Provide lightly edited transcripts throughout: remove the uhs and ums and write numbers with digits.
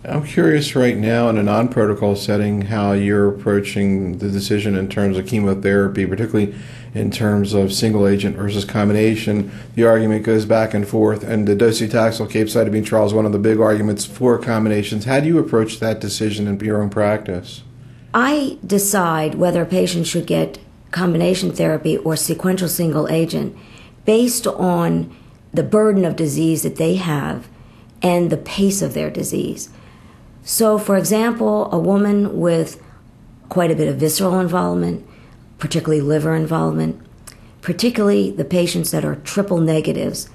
I'm curious right now in a non-protocol setting how you're approaching the decision in terms of chemotherapy, particularly in terms of single agent versus combination. The argument goes back and forth, and the docetaxel capecitabine trial is one of the big arguments for combinations. How do you approach that decision in your own practice? I decide whether a patient should get combination therapy or sequential single agent based on the burden of disease that they have and the pace of their disease. So, for example, a woman with quite a bit of visceral involvement, particularly liver involvement, particularly the patients that are triple negatives,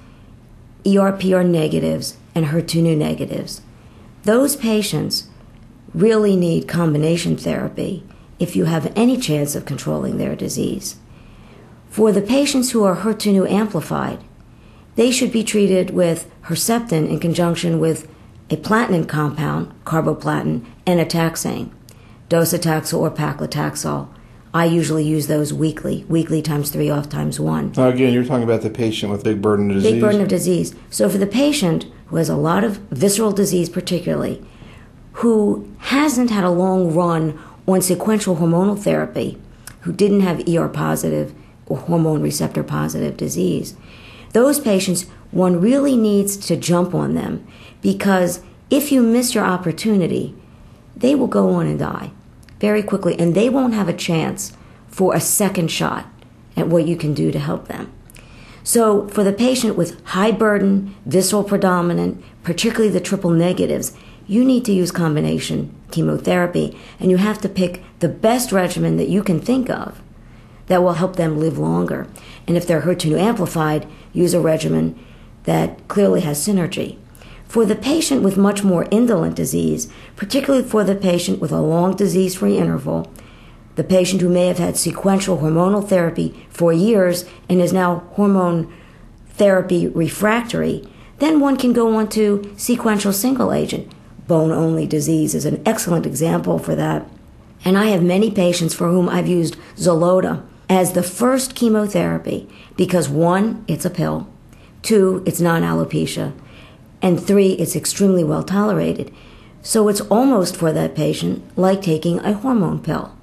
ERPR negatives, and HER2/neu negatives, those patients really need combination therapy if you have any chance of controlling their disease. For the patients who are HER2/neu amplified, they should be treated with Herceptin in conjunction with a platinum compound, carboplatin, and a taxane, docetaxel or paclitaxel. I usually use those weekly times 3 off times 1. Now again, you're talking about the patient with big burden of disease. Big burden of disease. So for the patient who has a lot of visceral disease particularly, who hasn't had a long run on sequential hormonal therapy, who didn't have ER positive or hormone receptor positive disease, those patients, one really needs to jump on them, because if you miss your opportunity, they will go on and die very quickly, and they won't have a chance for a second shot at what you can do to help them. So for the patient with high burden, visceral predominant, particularly the triple negatives, you need to use combination chemotherapy, and you have to pick the best regimen that you can think of that will help them live longer. And if they're HER2 amplified, use a regimen that clearly has synergy. For the patient with much more indolent disease, particularly for the patient with a long disease-free interval, the patient who may have had sequential hormonal therapy for years and is now hormone therapy refractory, then one can go on to sequential single agent. Bone-only disease is an excellent example for that. And I have many patients for whom I've used Xeloda as the first chemotherapy because 1, it's a pill, 2, it's non-alopecia, and 3, it's extremely well tolerated. So it's almost for that patient like taking a hormone pill.